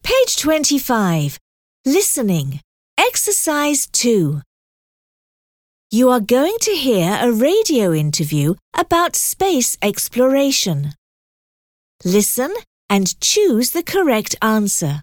Page 25. Listening. Exercise 2. You are going to hear a radio interview about space exploration. Listen and choose the correct answer.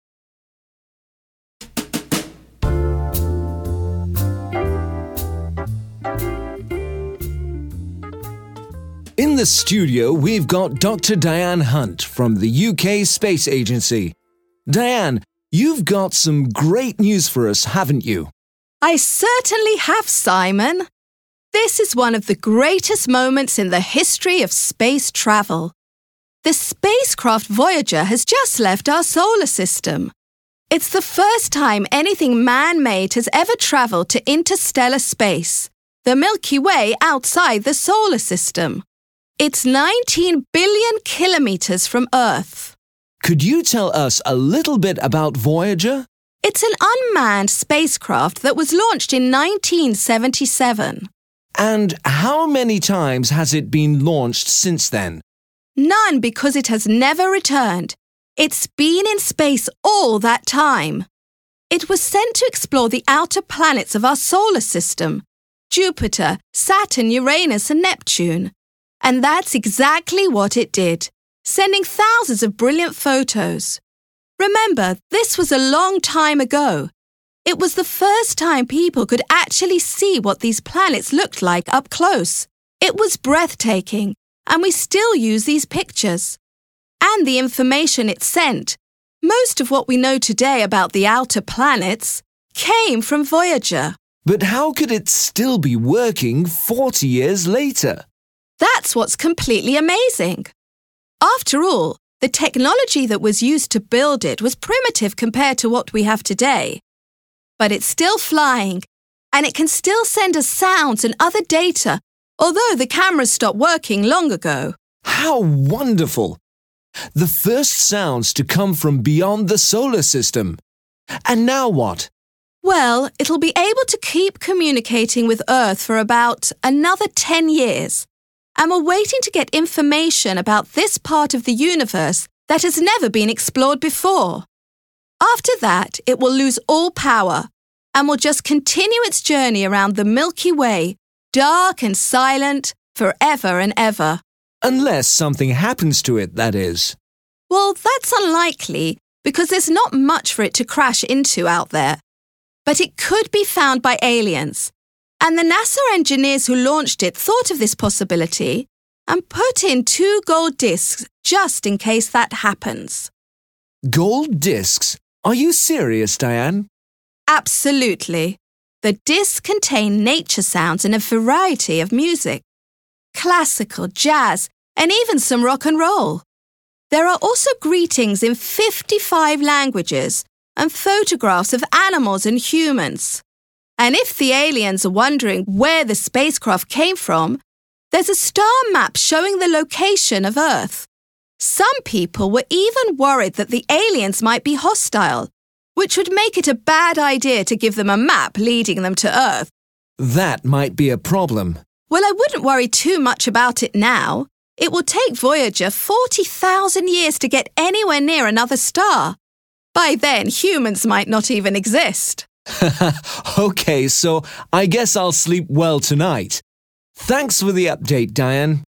In the studio, we've got Dr. Diane Hunt from the UK Space Agency. Diane, you've got some great news for us, haven't you? I certainly have, Simon. This is one of the greatest moments in the history of space travel. The spacecraft Voyager has just left our solar system. It's the first time anything man-made has ever travelled to interstellar space, the Milky Way outside the solar system. It's 19 billion kilometres from Earth. Could you tell us a little bit about Voyager? It's an unmanned spacecraft that was launched in 1977. And how many times has it been launched since then? None, because it has never returned. It's been in space all that time. It was sent to explore the outer planets of our solar system, Jupiter, Saturn, Uranus and Neptune. And that's exactly what it did, sending thousands of brilliant photos. Remember, this was a long time ago. It was the first time people could actually see what these planets looked like up close. It was breathtaking, and we still use these pictures. And the information it sent, most of what we know today about the outer planets, came from Voyager. But how could it still be working 40 years later? That's what's completely amazing. After all, the technology that was used to build it was primitive compared to what we have today. But it's still flying, and it can still send us sounds and other data, although the cameras stopped working long ago. How wonderful! The first sounds to come from beyond the solar system. And now what? Well, it'll be able to keep communicating with Earth for about another 10 years. And we're waiting to get information about this part of the universe that has never been explored before. After that, it will lose all power and will just continue its journey around the Milky Way, dark and silent, forever and ever. Unless something happens to it, that is. Well, that's unlikely because there's not much for it to crash into out there. But it could be found by aliens. And the NASA engineers who launched it thought of this possibility and put in 2 gold discs just in case that happens. Gold discs? Are you serious, Diane? Absolutely. The discs contain nature sounds in a variety of music. Classical, jazz, and even some rock and roll. There are also greetings in 55 languages and photographs of animals and humans. And if the aliens are wondering where the spacecraft came from, there's a star map showing the location of Earth. Some people were even worried that the aliens might be hostile, which would make it a bad idea to give them a map leading them to Earth. That might be a problem. Well, I wouldn't worry too much about it now. It will take Voyager 40,000 years to get anywhere near another star. By then, humans might not even exist. Okay, so I guess I'll sleep well tonight. Thanks for the update, Diane.